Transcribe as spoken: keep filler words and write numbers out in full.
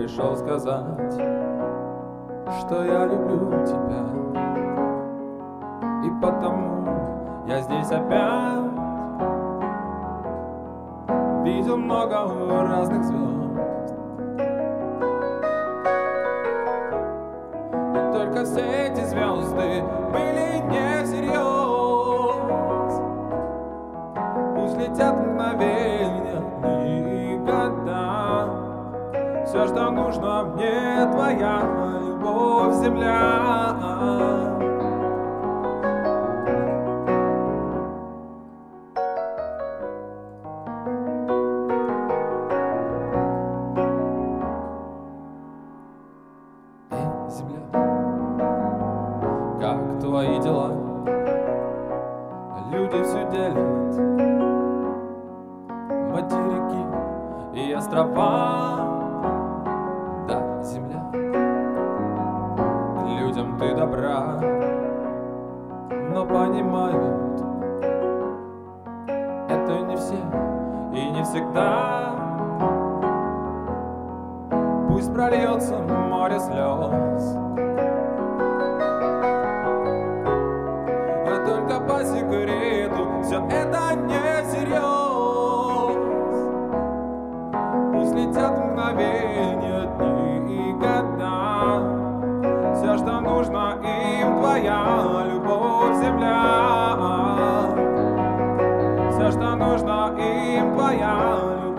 пришел сказать, что я люблю тебя. И потому я здесь опять видел много разных звезд, но только все эти звезды были не всерьез. Пусть летят мгновения, дни и года, все, что нужно мне, твоя любовь, земля. Земля, как твои дела? Люди все делят, материки и острова. Да, земля, людям ты добра, но понимают, это не все и не всегда. Пусть прольется море слез, а только по секрету все это не всерьез. Пусть летят мгновения, дни и года, все, что нужно им, твоя любовь, земля. Все, что нужно им, твоя любовь.